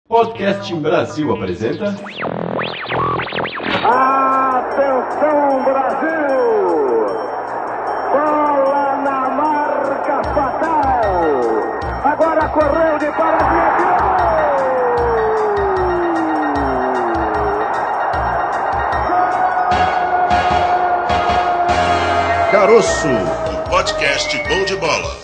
Podcast Brasil apresenta... Atenção, Brasil! Bola na marca fatal! Agora correu de paradinha. Caroço, o podcast Bom de Bola.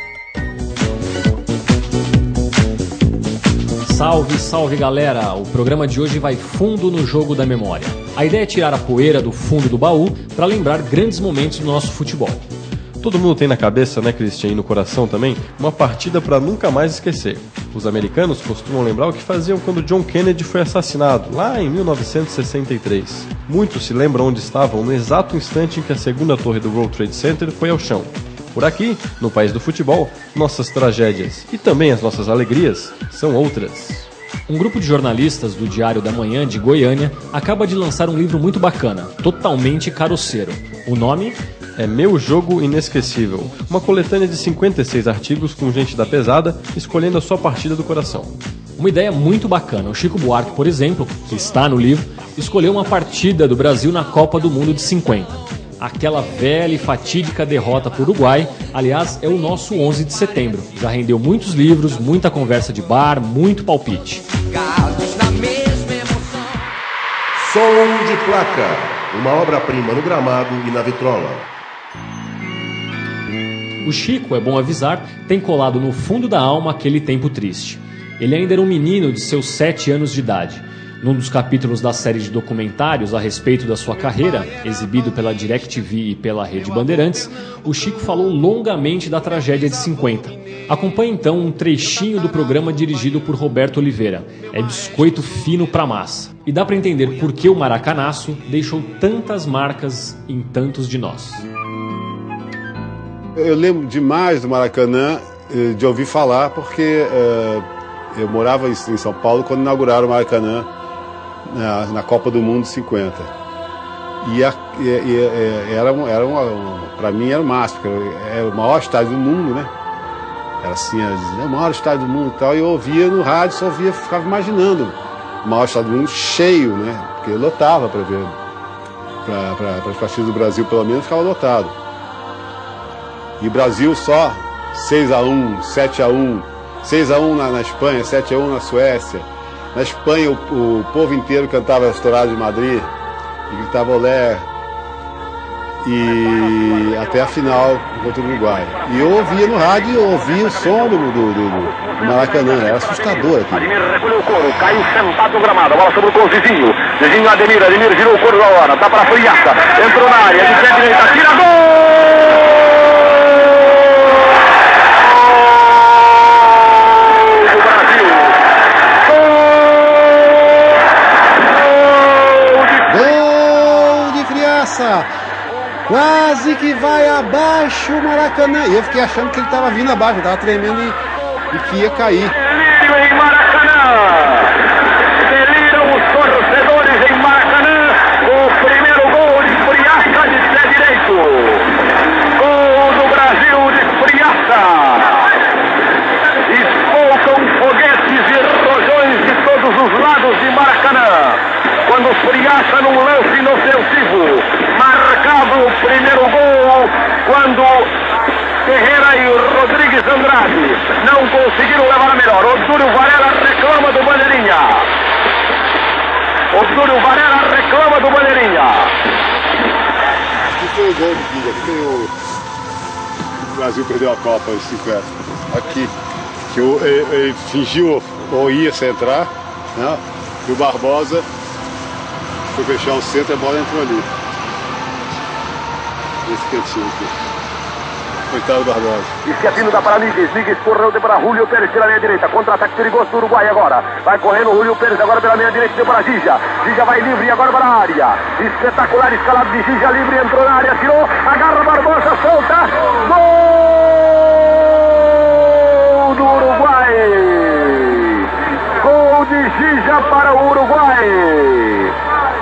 Salve, salve galera! O programa de hoje vai fundo no jogo da memória. A ideia é tirar a poeira do fundo do baú para lembrar grandes momentos do nosso futebol. Todo mundo tem na cabeça, né, Christian, e no coração também, uma partida para nunca mais esquecer. Os americanos costumam lembrar o que faziam quando John Kennedy foi assassinado, lá em 1963. Muitos se lembram onde estavam no exato instante em que a segunda torre do World Trade Center foi ao chão. Por aqui, no país do futebol, nossas tragédias e também as nossas alegrias são outras. Um grupo de jornalistas do Diário da Manhã de Goiânia acaba de lançar um livro muito bacana, totalmente caroceiro. O nome é Meu Jogo Inesquecível, uma coletânea de 56 artigos com gente da pesada escolhendo a sua partida do coração. Uma ideia muito bacana. O Chico Buarque, por exemplo, que está no livro, escolheu uma partida do Brasil na Copa do Mundo de 50. Aquela velha e fatídica derrota para o Uruguai, aliás, é o nosso 11 de setembro. Já rendeu muitos livros, muita conversa de bar, muito palpite. Som de placa, uma obra-prima no gramado e na vitrola. O Chico, é bom avisar, tem colado no fundo da alma aquele tempo triste. Ele ainda era um menino de seus 7 anos de idade. Num dos capítulos da série de documentários a respeito da sua carreira, exibido pela DirecTV e pela Rede Bandeirantes, o Chico falou longamente da tragédia de 50. Acompanhe então um trechinho do programa dirigido por Roberto Oliveira. É biscoito fino pra massa. E dá pra entender por que o Maracanaço deixou tantas marcas em tantos de nós. Eu lembro demais do Maracanã, de ouvir falar, porque eu morava em São Paulo quando inauguraram o Maracanã na Copa do Mundo 50. Para mim era o máximo, era o maior estádio do mundo, né? Era assim, o maior estádio do mundo e tal, e eu ouvia no rádio, só ouvia, ficava imaginando o maior estádio do mundo cheio, né? Porque lotava para ver, para as partidas do Brasil pelo menos, ficava lotado. E o Brasil só 6-1, 7-1, 6-1 na Espanha, 7-1 na Suécia. Na Espanha o povo inteiro cantava a Estourada de Madrid e gritava olé. E até a final contra o Uruguai. E eu ouvia no rádio, eu ouvia o som do Maracanã, era assustador aqui. Ademir recolheu o couro, caiu sentado no gramado, a bola sobre o gol Zizinho. Zizinho Ademir virou o couro da hora, dá para a Friaça, entrou na área, de pé direita, tira gol! Quase que vai abaixo o Maracanã. E eu fiquei achando que ele estava vindo abaixo, estava tremendo e que ia cair. Delírio em Maracanã! Deliram os torcedores em Maracanã. O primeiro gol de Friaça de pé direito. Gol do Brasil de Friaça. Espolcam foguetes e rojões de todos os lados de Maracanã. Quando Friaça num lance inofensivo marcava o primeiro gol, quando Ferreira e Rodrigues Andrade não conseguiram levar a melhor. Obdúlio Varela reclama do bandeirinha. Obdúlio Varela reclama do bandeirinha. Aqui foi o gol do dia, aqui foi o Brasil perdeu a Copa em 50. Aqui, que ele fingiu ou ia centrar, né? E o Barbosa foi fechar o centro e a bola entrou ali. Esse cantinho aqui. Coitado do Barbosa. Esquecendo da para Ligues. Ligues correu para Julio Pérez pela linha direita. Contra-ataque perigoso do Uruguai agora. Vai correndo o Julio Pérez agora pela linha direita. Deu para Gija. Gija vai livre agora para a área. Espetacular escalado de Gija livre. Entrou na área, tirou. Agarra Barbosa, solta. Gol do Uruguai. Gol de Gija para o Uruguai.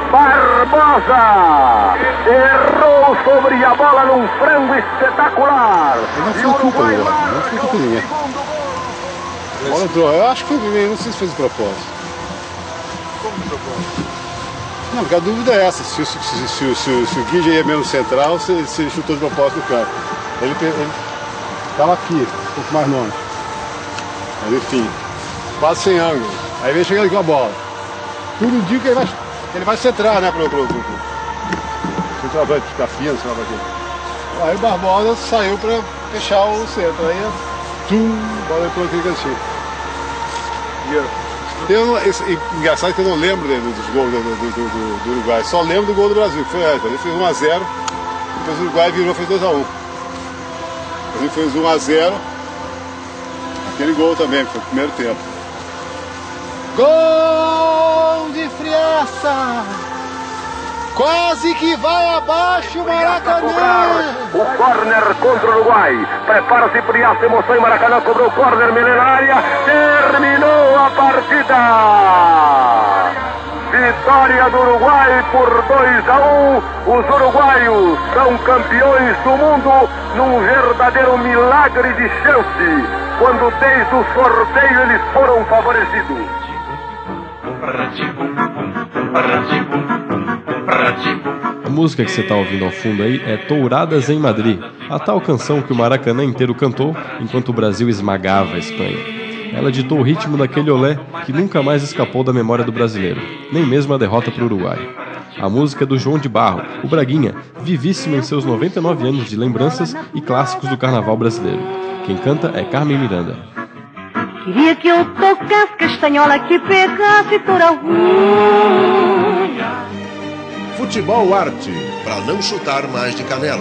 Barbosa errou sobre a bola num frango espetacular. Não foi culpa, não foi culpa minha. A bola entrou. Eu acho que foi, não sei se fez de propósito. Como de propósito? Não, porque a dúvida é essa. Se o Guija ia mesmo central, se ele chutou de propósito no campo. Ele estava aqui, um pouco mais longe. Mas enfim, quase sem ângulo. Aí vem chegando aqui com a bola. Tudo indica que ele vai centrar, né, pro centroavante, ficar fino, sei lá pra quê. Aí o Barbosa saiu pra fechar o centro. Aí, a bola entrou aqui cantinho. Engraçado que eu não lembro dos gols do Uruguai, só lembro do gol do Brasil, que foi essa. Ele fez 1-0, depois o Uruguai virou e fez 2-1. Ele fez 1-0, aquele gol também, que foi o primeiro tempo. Gol de Friaça! Quase que vai abaixo o Maracanã! O córner contra o Uruguai. Prepara-se Friaça, emoção em Maracanã, cobrou o córner, milenária, terminou a partida! Vitória do Uruguai por 2-1. Os uruguaios são campeões do mundo num verdadeiro milagre de chance, quando desde o sorteio eles foram favorecidos. A música que você está ouvindo ao fundo aí é Touradas em Madrid, a tal canção que o Maracanã inteiro cantou enquanto o Brasil esmagava a Espanha. Ela ditou o ritmo daquele olé que nunca mais escapou da memória do brasileiro, nem mesmo a derrota para o Uruguai. A música é do João de Barro, o Braguinha, vivíssimo em seus 99 anos de lembranças e clássicos do carnaval brasileiro. Quem canta é Carmen Miranda. Queria que eu tocasse castanhola, que pegasse toda Futebol Arte, para não chutar mais de canela.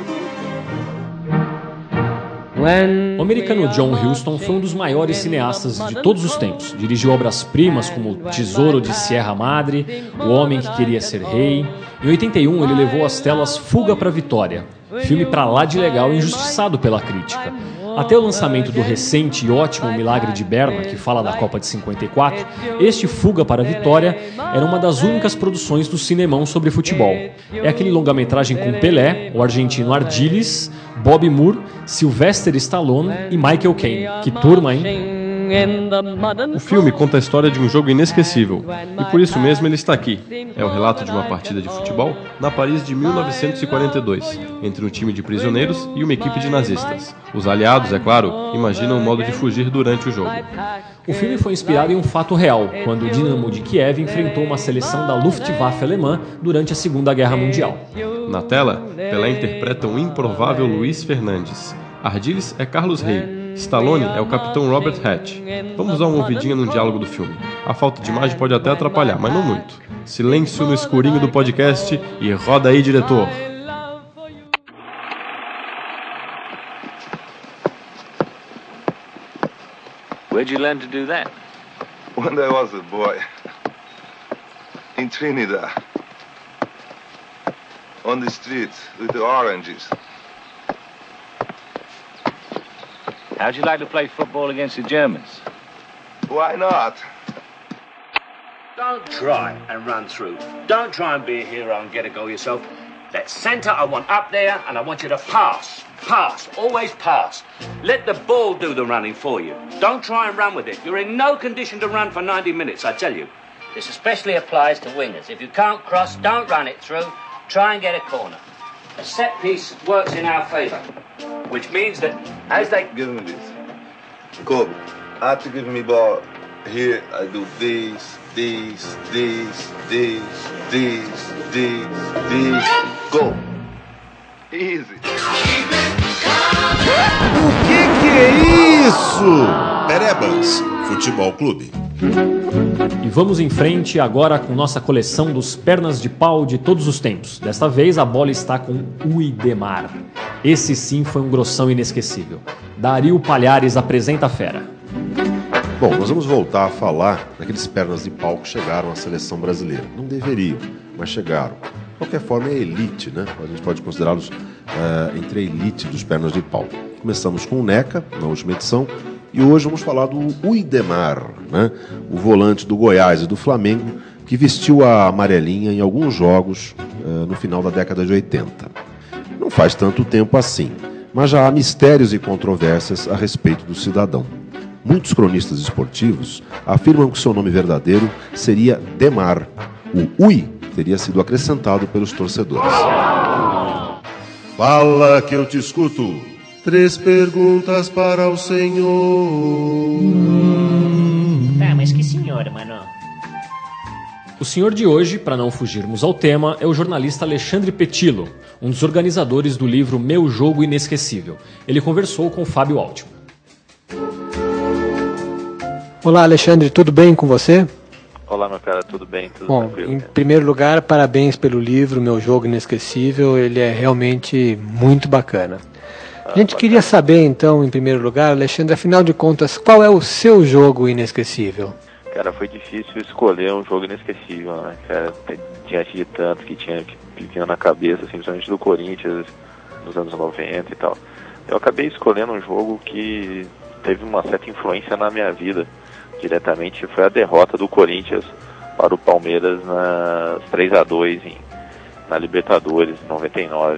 O americano John Huston foi um dos maiores cineastas de todos os tempos. Dirigiu obras-primas como Tesouro de Sierra Madre, O Homem que Queria Ser Rei. Em 81, ele levou às telas Fuga para Vitória, filme pra lá de legal e injustiçado pela crítica. Até o lançamento do recente e ótimo Milagre de Berna, que fala da Copa de 54, este Fuga para a Vitória era uma das únicas produções do cinemão sobre futebol. É aquele longa-metragem com Pelé, o argentino Ardiles, Bobby Moore, Sylvester Stallone e Michael Caine. Que turma, hein? O filme conta a história de um jogo inesquecível, e por isso mesmo ele está aqui. É o relato de uma partida de futebol na Paris de 1942, entre um time de prisioneiros e uma equipe de nazistas. Os aliados, é claro, imaginam um modo de fugir durante o jogo. O filme foi inspirado em um fato real, quando o Dinamo de Kiev enfrentou uma seleção da Luftwaffe alemã durante a Segunda Guerra Mundial. Na tela, Pelé interpreta um improvável Luiz Fernandes. Ardiles é Carlos Rey. Stallone é o capitão Robert Hatch. Vamos dar uma ouvidinha no diálogo do filme. A falta de imagem pode até atrapalhar, mas não muito. Silêncio no escurinho do podcast e roda aí, diretor. Where'd you learn to do that? When I was a boy, in Trinidad, on the streets with the oranges. How'd you like to play football against the Germans? Why not? Don't try and run through. Don't try and be a hero and get a goal yourself. That centre I want up there, and I want you to pass. Pass. Always pass. Let the ball do the running for you. Don't try and run with it. You're in no condition to run for 90 minutes, I tell you. This especially applies to wingers. If you can't cross, don't run it through. Try and get a corner. A set piece works in our favour, which means that as they... Give me this. Kobe, after giving me ball, here I do this, go. Easy. O que é isso? Perebas, Futebol Clube. E vamos em frente agora com nossa coleção dos pernas de pau de todos os tempos. Desta vez a bola está com Uidemar. Esse sim foi um grossão inesquecível. Dario Palhares apresenta a fera. Bom, nós vamos voltar a falar daqueles pernas de pau que chegaram à seleção brasileira. Não deveriam, mas chegaram. De qualquer forma é elite, né? A gente pode considerá-los entre a elite dos pernas de pau. Começamos com o Neca, na última edição, e hoje vamos falar do Uidemar, né? O volante do Goiás e do Flamengo, que vestiu a amarelinha em alguns jogos no final da década de 80. Não faz tanto tempo assim, mas já há mistérios e controvérsias a respeito do cidadão. Muitos cronistas esportivos afirmam que seu nome verdadeiro seria Demar. O Ui teria sido acrescentado pelos torcedores. Fala que eu te escuto. 3 perguntas para o senhor. Tá, mas que senhor, mano? O senhor de hoje, para não fugirmos ao tema, é o jornalista Alexandre Petillo, um dos organizadores do livro Meu Jogo Inesquecível. Ele conversou com o Fábio Altman. Olá, Alexandre, tudo bem com você? Olá, meu cara, tudo bem? Tudo Bom, tranquilo, em primeiro lugar, parabéns pelo livro Meu Jogo Inesquecível, ele é realmente muito bacana. A gente queria saber, então, em primeiro lugar, Alexandre, afinal de contas, qual é o seu jogo inesquecível? Cara, foi difícil escolher um jogo inesquecível, né, cara? Diante de tantos que vinha na cabeça, assim, principalmente do Corinthians, nos anos 90 e tal. Eu acabei escolhendo um jogo que teve uma certa influência na minha vida, diretamente, foi a derrota do Corinthians para o Palmeiras nas 3-2 na Libertadores, em 99.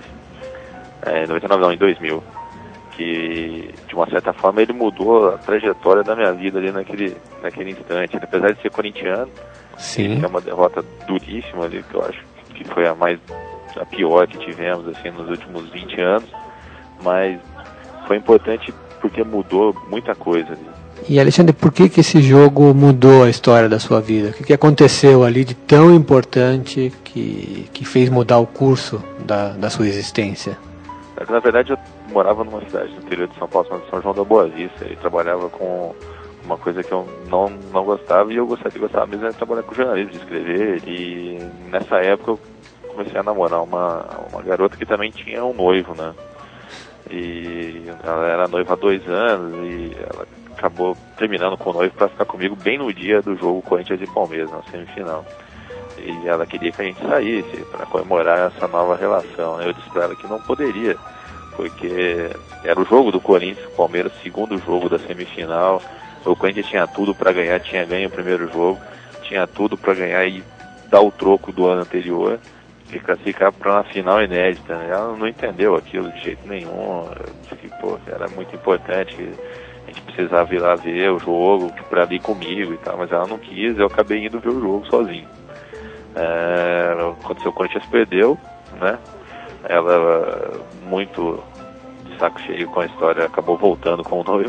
99 não, em 2000. Que, de uma certa forma, ele mudou a trajetória da minha vida ali naquele instante. Apesar de ser corintiano, sim, é uma derrota duríssima ali, que eu acho que foi a pior que tivemos assim, nos últimos 20 anos, mas foi importante porque mudou muita coisa ali. E, Alexandre, por que esse jogo mudou a história da sua vida? O que aconteceu ali de tão importante que fez mudar o curso da sua existência? Na verdade, eu morava numa cidade do interior de São Paulo, chamada São João da Boa Vista, e trabalhava com uma coisa que eu não gostava, e eu gostava mesmo de trabalhar com jornalismo, de escrever, e nessa época eu comecei a namorar uma garota que também tinha um noivo, né? E ela era noiva há 2 anos, e ela acabou terminando com o noivo para ficar comigo bem no dia do jogo Corinthians e Palmeiras, na semifinal. E ela queria que a gente saísse para comemorar essa nova relação. Eu disse para ela que não poderia, porque era o jogo do Corinthians, Palmeiras, segundo jogo da semifinal. O Corinthians tinha tudo para ganhar, tinha ganho o primeiro jogo, tinha tudo para ganhar e dar o troco do ano anterior e classificar para uma final inédita. Ela não entendeu aquilo de jeito nenhum. Eu disse que, pô, era muito importante, que a gente precisava ir lá ver o jogo para ir comigo e tal, mas ela não quis. Eu acabei indo ver o jogo sozinho. Quando o Corinthians perdeu, né? Ela, muito de saco cheio com a história, acabou voltando com o noivo.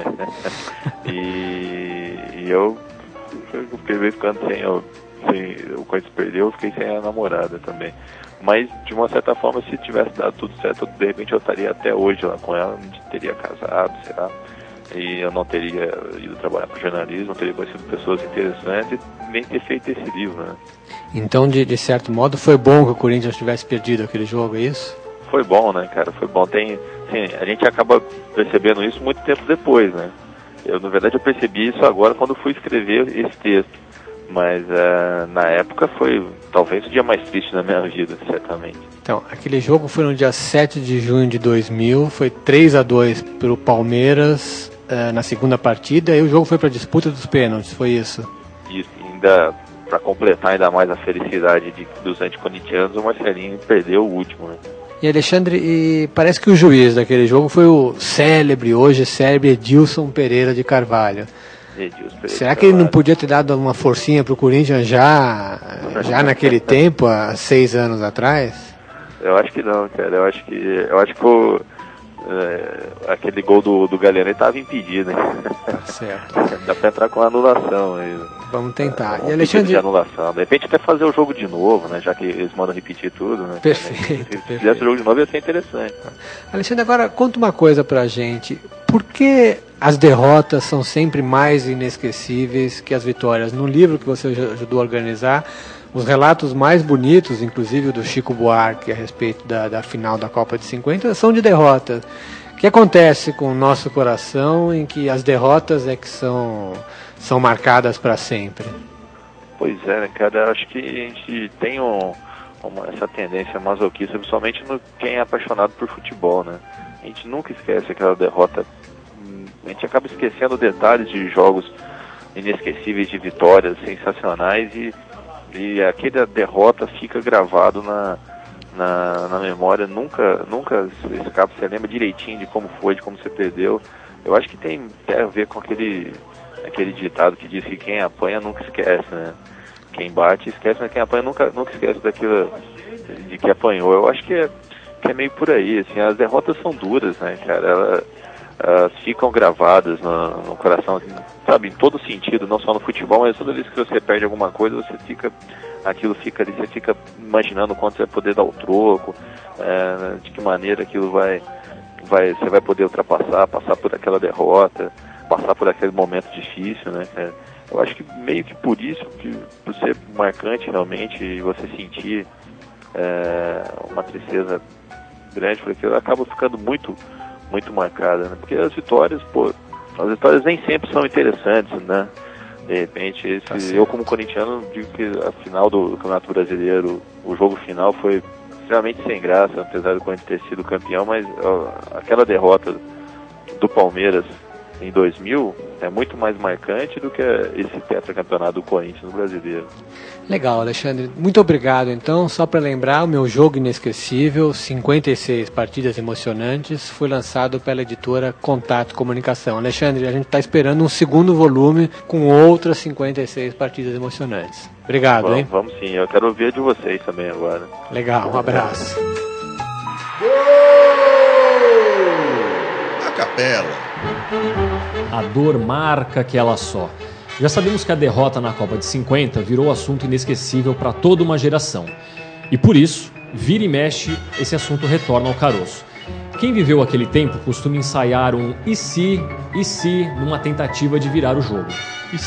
e eu fiquei ficando sem o Corinthians perdeu, eu fiquei sem a namorada também. Mas, de uma certa forma, se tivesse dado tudo certo, de repente eu estaria até hoje lá com ela, a gente teria casado, sei lá. E eu não teria ido trabalhar com jornalismo, não teria conhecido pessoas interessantes e nem ter feito esse livro, né? Então, de certo modo, foi bom que o Corinthians tivesse perdido aquele jogo, é isso? Foi bom, né, cara? Foi bom. A gente acaba percebendo isso muito tempo depois, né? Na verdade, eu percebi isso agora quando fui escrever esse texto. Mas na época foi talvez o dia mais triste da minha vida, certamente. Então, aquele jogo foi no dia 7 de junho de 2000, foi 3-2 pelo Palmeiras na segunda partida, e o jogo foi para a disputa dos pênaltis, foi isso? Isso, ainda para completar ainda mais a felicidade dos anticorintianos, o Marcelinho perdeu o último, né? E Alexandre, parece que o juiz daquele jogo foi o hoje célebre Edilson Pereira de Carvalho. Será que ele não podia ter dado uma forcinha pro Corinthians já naquele tempo, há 6 anos atrás? Eu acho que não, cara. Eu acho que aquele gol do Galeno estava impedido, né? Tá certo. Dá pra entrar com anulação aí. Vamos tentar. E Alexandre... de anulação. De repente até fazer o jogo de novo, né? Já que eles mandam repetir tudo, né? Perfeito. Se fizesse o jogo de novo ia ser interessante. Alexandre, agora conta uma coisa pra gente. Por que as derrotas são sempre mais inesquecíveis que as vitórias? No livro que você ajudou a organizar, os relatos mais bonitos, inclusive o do Chico Buarque a respeito da final da Copa de 50, são de derrotas. O que acontece com o nosso coração em que as derrotas é que são marcadas para sempre? Pois é, né, cara? Acho que a gente tem essa tendência masoquista, principalmente quem é apaixonado por futebol, né? A gente nunca esquece aquela derrota. A gente acaba esquecendo detalhes de jogos inesquecíveis, de vitórias sensacionais, e aquela derrota fica gravado na memória, nunca escapa. Você lembra direitinho de como foi, de como você perdeu, Eu acho que tem a ver com aquele ditado que diz que quem apanha nunca esquece, né? Quem bate esquece, mas quem apanha nunca esquece daquilo de que apanhou. Eu acho que é meio por aí, assim, as derrotas são duras, né, cara? Elas ficam gravadas no coração, assim, sabe, em todo sentido, não só no futebol, mas toda vez que você perde alguma coisa, aquilo fica ali, você fica imaginando quanto você vai poder dar o troco, de que maneira aquilo você vai poder passar por aquela derrota, passar por aquele momento difícil, né, cara? Eu acho que meio que por isso, por ser marcante realmente, e você sentir uma tristeza grande, porque ela acaba ficando muito marcada, né? Porque as vitórias nem sempre são interessantes, né? De repente, eu como corintiano digo que a final do Campeonato Brasileiro, o jogo final foi extremamente sem graça, apesar do Corinthians ter sido campeão, mas aquela derrota do Palmeiras em 2000 é muito mais marcante do que esse tetracampeonato do Corinthians no Brasileiro. Legal, Alexandre. Muito obrigado. Então, só para lembrar, o meu jogo inesquecível, 56 partidas emocionantes, foi lançado pela editora Contato Comunicação. Alexandre, a gente está esperando um segundo volume com outras 56 partidas emocionantes. Obrigado, hein? Vamos sim. Eu quero ouvir de vocês também agora. Legal, um abraço. A capela. A dor marca que ela só. Já sabemos que a derrota na Copa de 50 virou assunto inesquecível para toda uma geração. E por isso, vira e mexe, esse assunto retorna ao caroço. Quem viveu aquele tempo costuma ensaiar um e se, numa tentativa de virar o jogo. E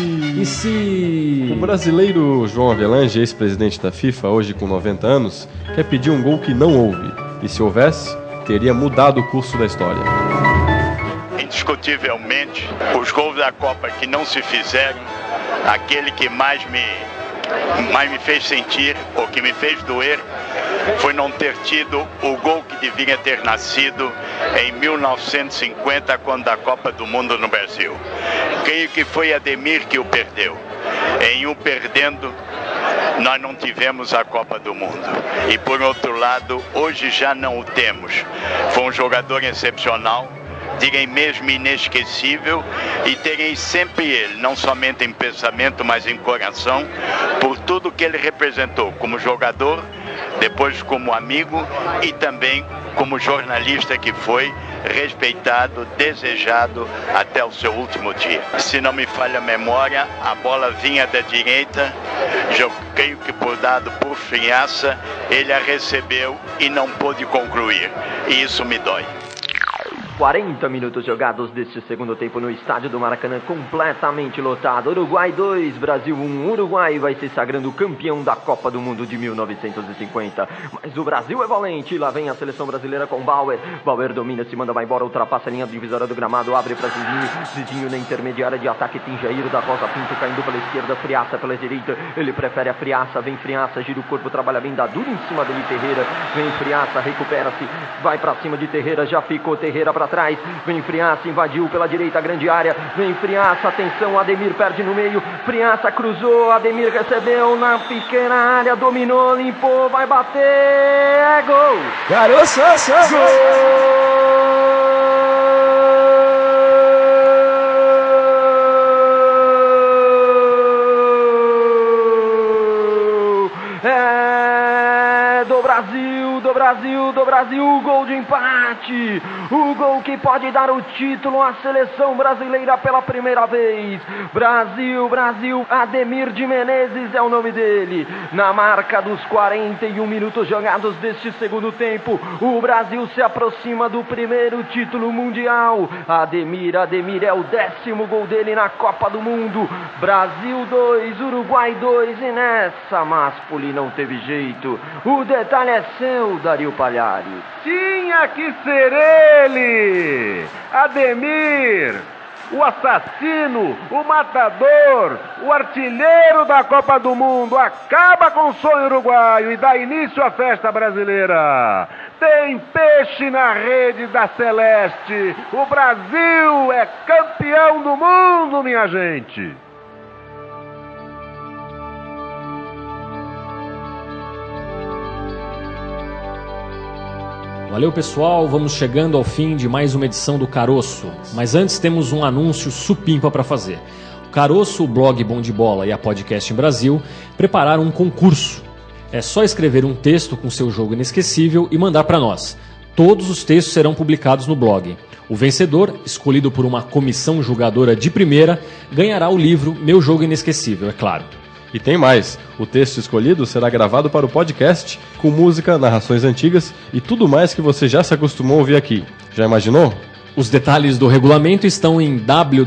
se... O brasileiro João Avelange, ex-presidente da FIFA, hoje com 90 anos, quer pedir um gol que não houve. E se houvesse, teria mudado o curso da história. Indiscutivelmente, os gols da Copa que não se fizeram, aquele que mais me fez sentir, ou que me fez doer, foi não ter tido o gol que deveria ter nascido em 1950, quando a Copa do Mundo no Brasil. Creio que foi Ademir que o perdeu. Em o perdendo, nós não tivemos a Copa do Mundo. E por outro lado, hoje já não o temos. Foi um jogador excepcional, direi mesmo inesquecível, e terei sempre ele, não somente em pensamento, mas em coração, por tudo que ele representou como jogador, depois como amigo e também como jornalista que foi, respeitado, desejado até o seu último dia. Se não me falha a memória, a bola vinha da direita, eu creio que por dado por Friaça, ele a recebeu e não pôde concluir, e isso me dói. 40 minutos jogados deste segundo tempo no estádio do Maracanã, completamente lotado. Uruguai 2, Brasil 1. Uruguai vai se sagrando campeão da Copa do Mundo de 1950. Mas o Brasil é valente. Lá vem a seleção brasileira com Bauer. Bauer domina, se manda, vai embora, ultrapassa a linha divisória do gramado, abre para Zizinho. Zizinho na intermediária de ataque, tem Jair da Rosa Pinto caindo pela esquerda, Friaça pela direita. Ele prefere a Friaça, vem Friaça, gira o corpo, trabalha bem, dá duro em cima dele Terreira. Vem Friaça, recupera-se, vai para cima de Terreira, já ficou Terreira para trás, vem Friaça, invadiu pela direita a grande área, vem Friaça, atenção, Ademir perde no meio, Friaça cruzou, Ademir recebeu na pequena área, dominou, limpou, vai bater, é gol! Garoto, do Brasil, gol de empate, o gol que pode dar o título à seleção brasileira pela primeira vez. Brasil, Ademir de Menezes é o nome dele. Na marca dos 41 minutos jogados deste segundo tempo, o Brasil se aproxima do primeiro título mundial. Ademir é o 10º gol dele na Copa do Mundo. Brasil 2, Uruguai 2, e nessa Maspoli não teve jeito. O detalhe é seu, Dario Pagliari. Tinha que ser ele, Ademir, o assassino, o matador, o artilheiro da Copa do Mundo. Acaba com o sonho uruguaio e dá início à festa brasileira. Tem peixe na rede da Celeste. O Brasil é campeão do mundo, minha gente. Valeu, pessoal, vamos chegando ao fim de mais uma edição do Caroço. Mas antes temos um anúncio supimpa para fazer. O Caroço, o blog Bom de Bola e a Podcast em Brasil prepararam um concurso. É só escrever um texto com seu jogo inesquecível e mandar para nós. Todos os textos serão publicados no blog. O vencedor, escolhido por uma comissão julgadora de primeira, ganhará o livro Meu Jogo Inesquecível, é claro. E tem mais, o texto escolhido será gravado para o podcast, com música, narrações antigas e tudo mais que você já se acostumou a ouvir aqui. Já imaginou? Os detalhes do regulamento estão em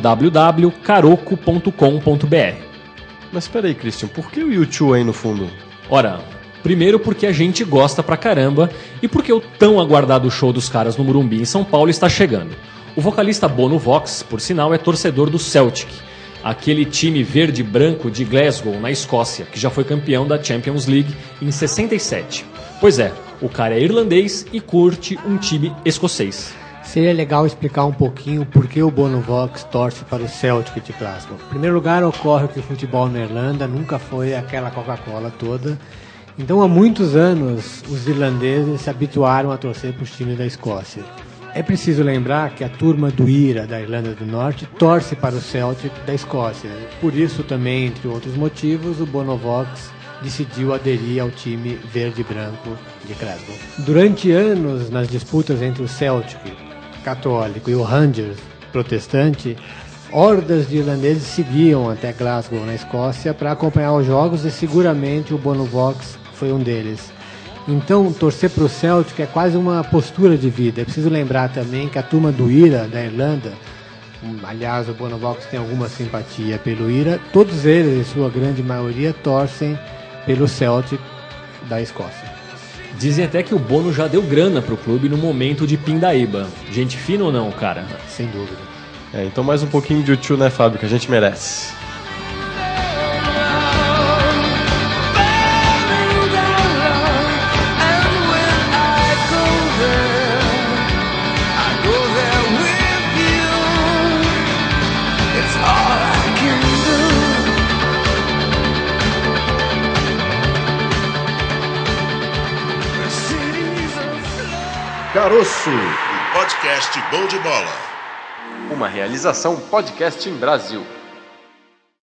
www.caroco.com.br. Mas espera aí, Christian, por que o U2 aí no fundo? Ora, primeiro porque a gente gosta pra caramba e porque o tão aguardado show dos caras no Morumbi em São Paulo está chegando. O vocalista Bono Vox, por sinal, é torcedor do Celtic, aquele time verde e branco de Glasgow, na Escócia, que já foi campeão da Champions League em 67. Pois é, o cara é irlandês e curte um time escocês. Seria legal explicar um pouquinho por que o Bono Vox torce para o Celtic de Glasgow. Em primeiro lugar, ocorre que o futebol na Irlanda nunca foi aquela Coca-Cola toda. Então, há muitos anos, os irlandeses se habituaram a torcer para os times da Escócia. É preciso lembrar que a turma do IRA, da Irlanda do Norte, torce para o Celtic da Escócia. Por isso também, entre outros motivos, o Bono Vox decidiu aderir ao time verde e branco de Glasgow. Durante anos, nas disputas entre o Celtic católico e o Rangers protestante, hordas de irlandeses seguiam até Glasgow, na Escócia, para acompanhar os jogos e seguramente o Bono Vox foi um deles. Então, torcer para o Celtic é quase uma postura de vida. É preciso lembrar também que a turma do IRA, da Irlanda, aliás, o Bono Vox tem alguma simpatia pelo IRA, todos eles, em sua grande maioria, torcem pelo Celtic da Escócia. Dizem até que o Bono já deu grana pro clube no momento de pindaíba. Gente fina ou não, cara? Sem dúvida. Então mais um pouquinho de U2, né, Fábio, que a gente merece. Caroço, um podcast Bom de Bola. Uma realização Podcast em Brasil.